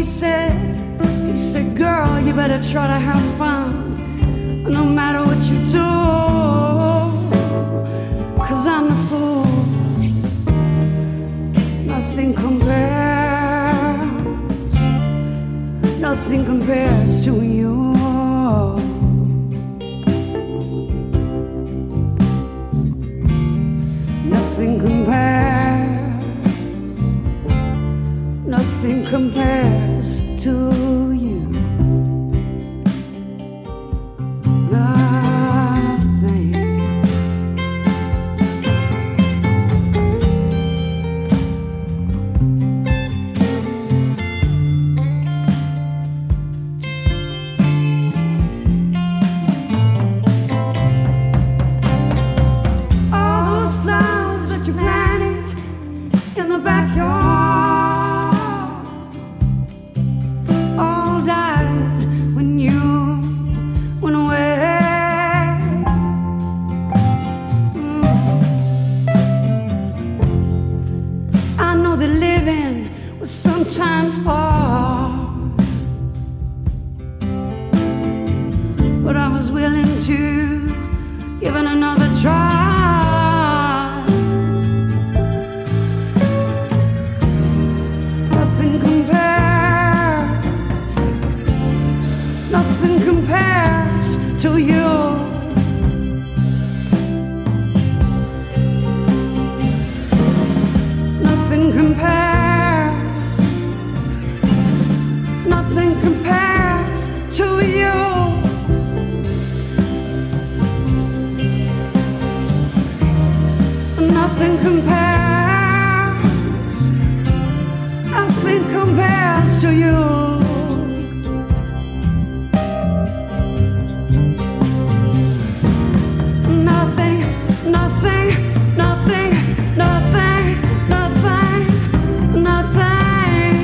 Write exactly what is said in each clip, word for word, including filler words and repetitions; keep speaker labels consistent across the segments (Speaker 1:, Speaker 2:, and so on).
Speaker 1: he said, he said, girl, you better try to have fun, no matter what you do, 'cause I'm the fool. Nothing compares, nothing compares to you. Nothing compares, nothing compares to you. Nothing. All those flowers that you planted in the backyard all died when you went away. Mm. I know that living was sometimes hard, but I was willing to give it another try. Nothing compares, nothing compares to you. Nothing compares, nothing compares to you. Nothing compares, nothing compares to you. Nothing, nothing, nothing, nothing, nothing, nothing.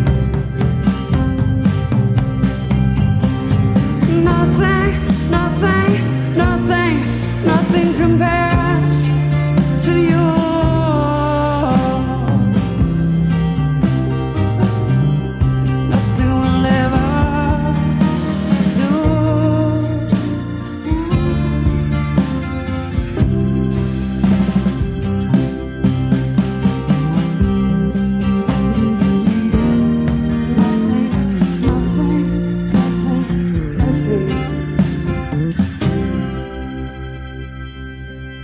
Speaker 1: Nothing, nothing, nothing, nothing compares to you. Nothing will ever do. Nothing, nothing, nothing, nothing.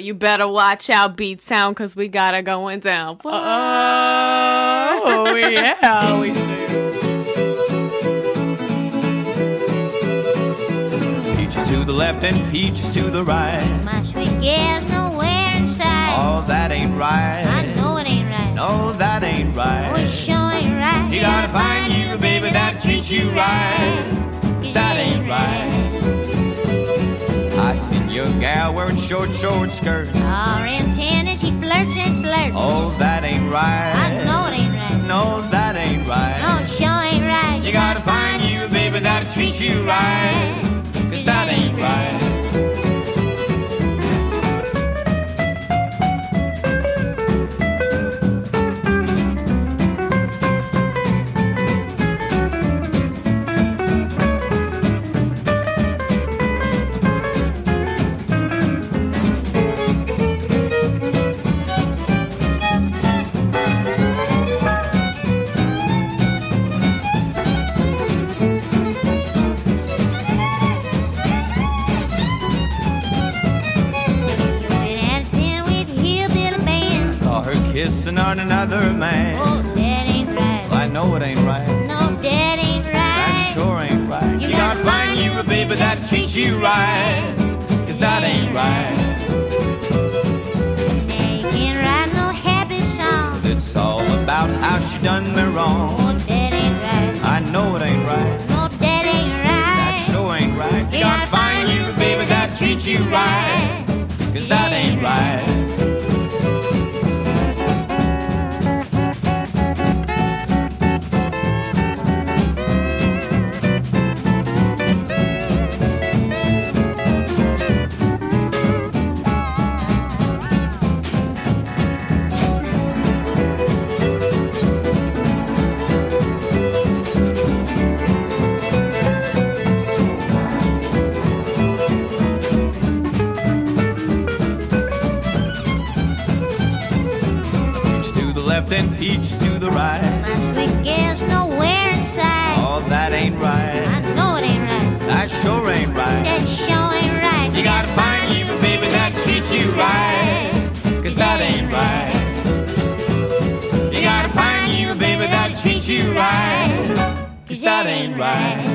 Speaker 2: you better watch out, Beat Sound, because we got it going down.
Speaker 3: Oh, yeah, we do.
Speaker 4: Peaches to the left and peaches to the right.
Speaker 5: My sweet gal's nowhere in sight.
Speaker 4: Oh, that ain't right.
Speaker 5: I know it ain't right.
Speaker 4: No, that ain't right.
Speaker 5: Oh, it sure ain't right.
Speaker 4: You gotta find you a baby that treats you right. That ain't right. I seen your gal wearing short, short skirts.
Speaker 5: Or in tennis, he flirts and flirts.
Speaker 4: Oh, that ain't right.
Speaker 5: I know it ain't right.
Speaker 4: No, that ain't right.
Speaker 5: No, it sure ain't right.
Speaker 4: You gotta find you a baby that treats you right. Cause that ain't right. Kissing on another man.
Speaker 5: Oh, that ain't right.
Speaker 4: Well, I know it ain't right.
Speaker 5: No, that ain't right.
Speaker 4: That sure ain't right. You, you gotta, gotta find you a baby that treats you right. Cause that ain't right.
Speaker 5: They can't write no happy song.
Speaker 4: Cause it's all about how she done me wrong.
Speaker 5: Oh, that ain't right.
Speaker 4: I know it ainain't right.
Speaker 5: No, that ain't right.
Speaker 4: That sure ain't right. You, you gotta, gotta find you a baby that treats you right. Cause that ain't right. And peaches to the right.
Speaker 5: My sweet gal's nowhere in sight.
Speaker 4: Oh, that ain't right.
Speaker 5: I know it ain't right.
Speaker 4: That sure ain't right.
Speaker 5: That sure ain't right.
Speaker 4: You gotta find you a baby that treats you right. Cause that ain't right. You gotta find you a baby that treats you right. Cause that ain't right.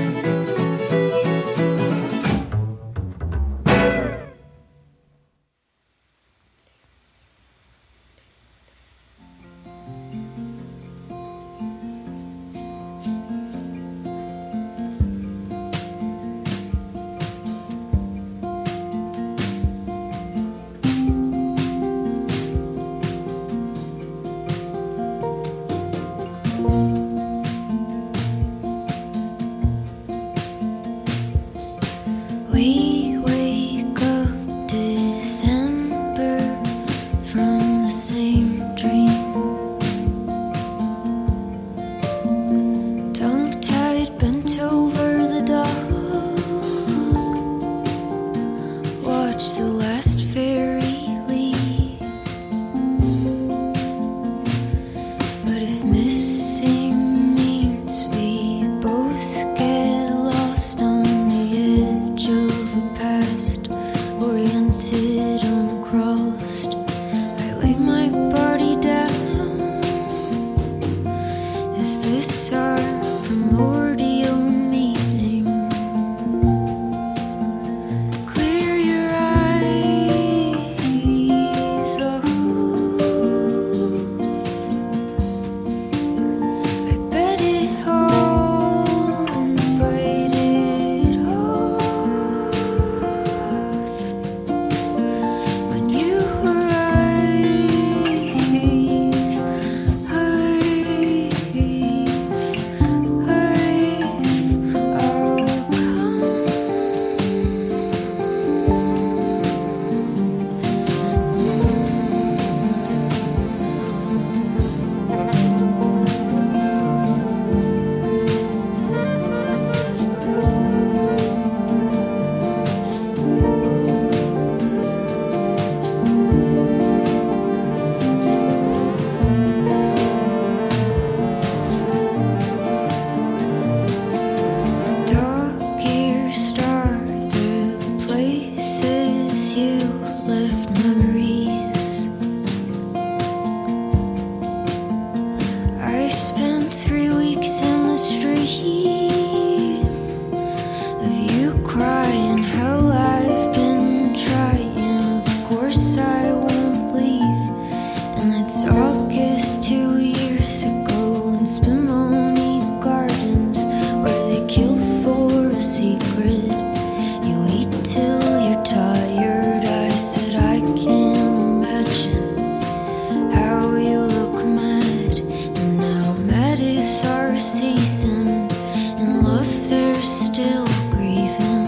Speaker 3: kissed two years ago in Spumoni Gardens, where they kill for a secret. You eat till you're tired. I said I can't imagine how you look mad. And now mad is our season. In love they're still grieving.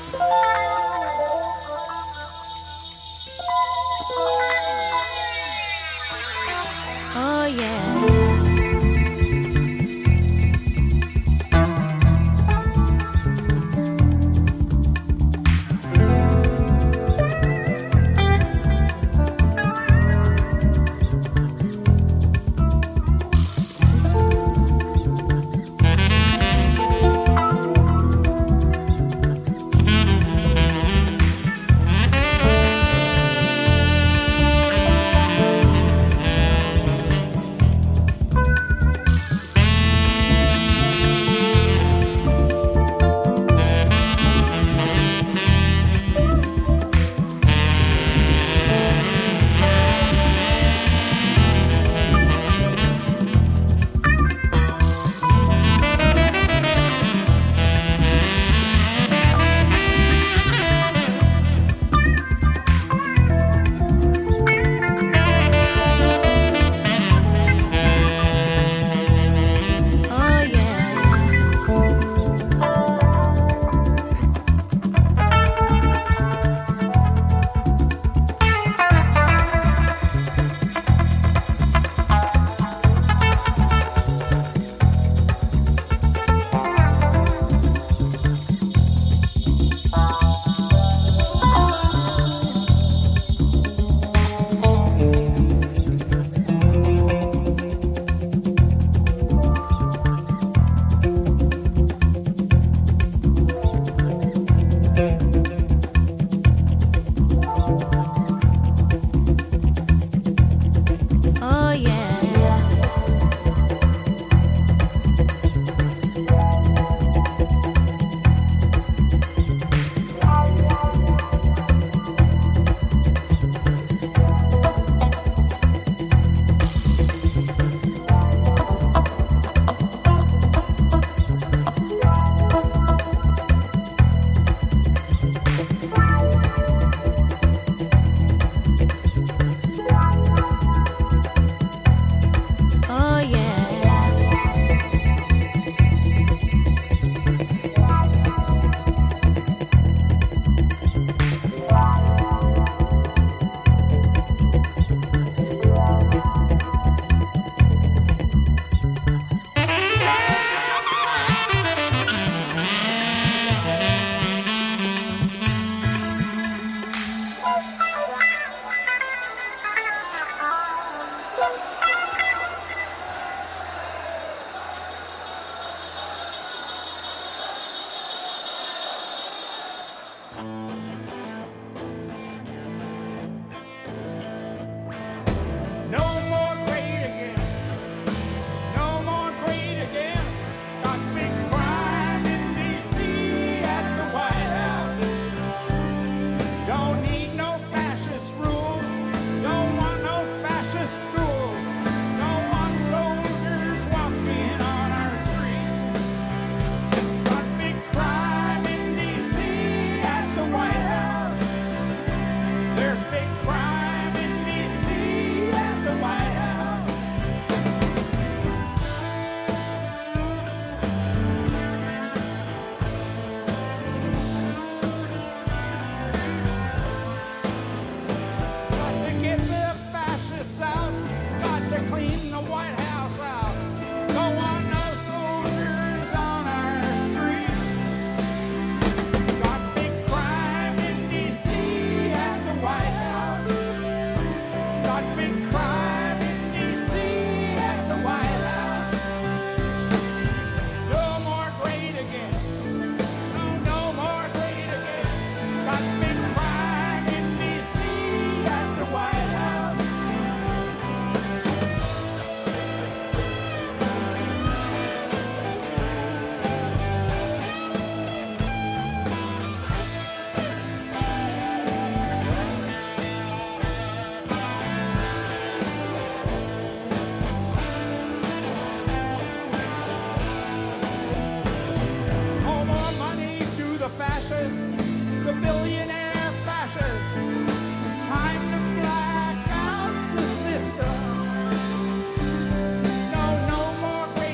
Speaker 3: Oh yeah.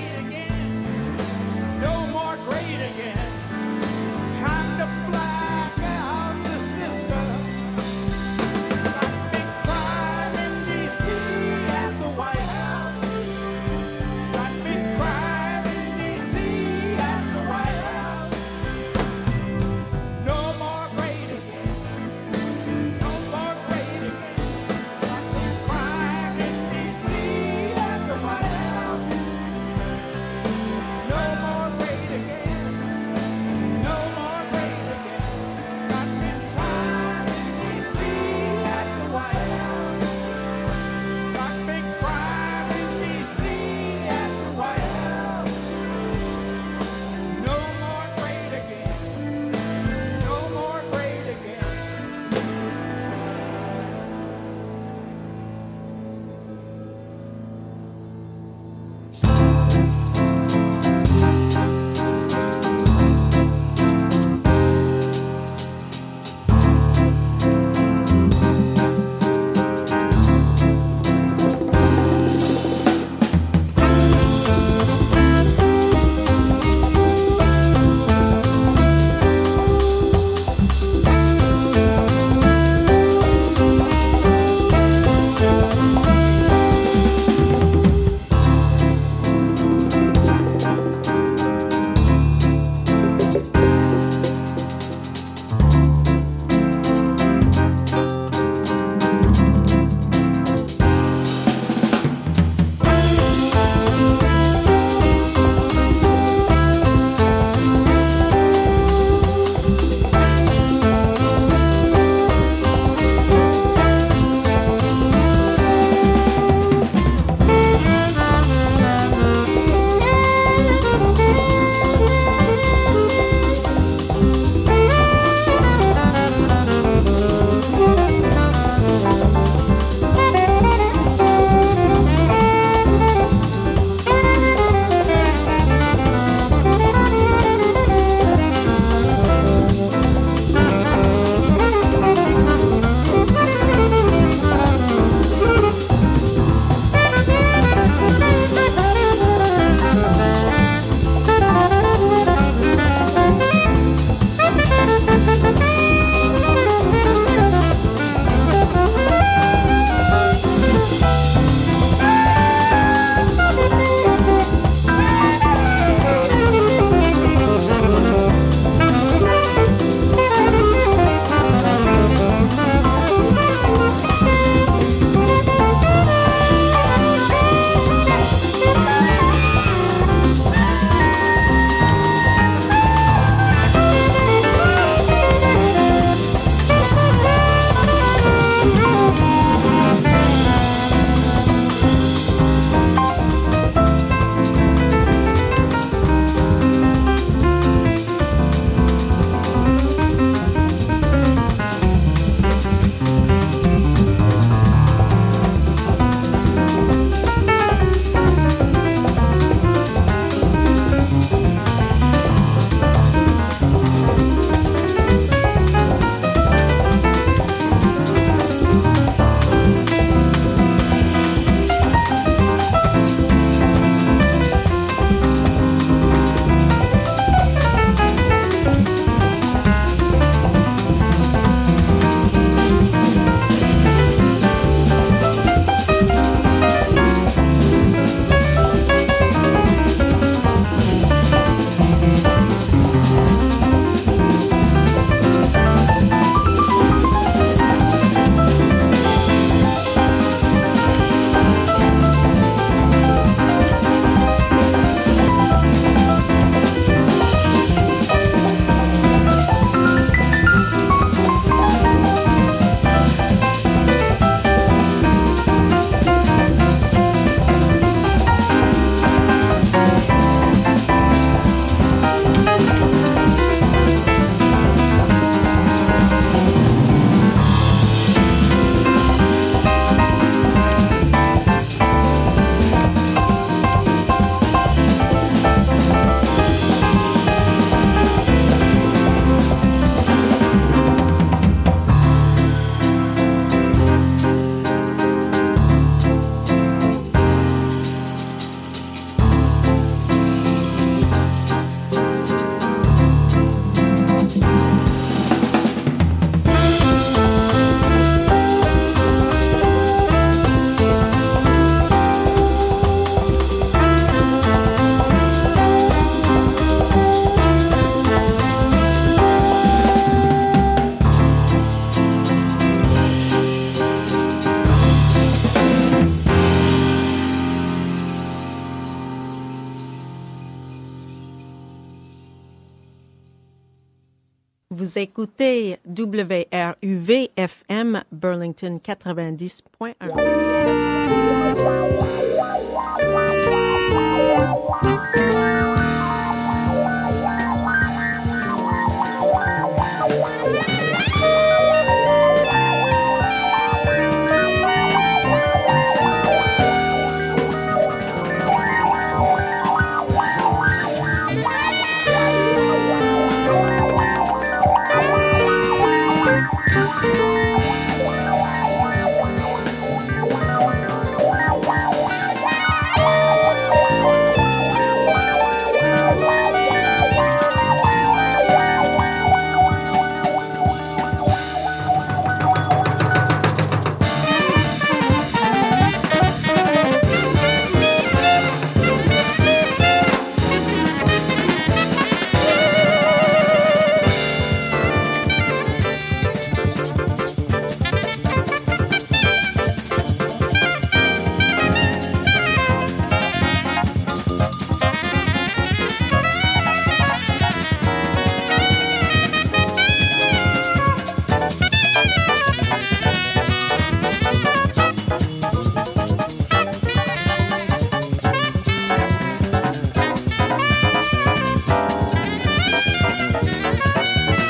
Speaker 6: Time to black Vous écoutez W R U V F M Burlington quatre-vingt-dix point un.
Speaker 3: Thank you.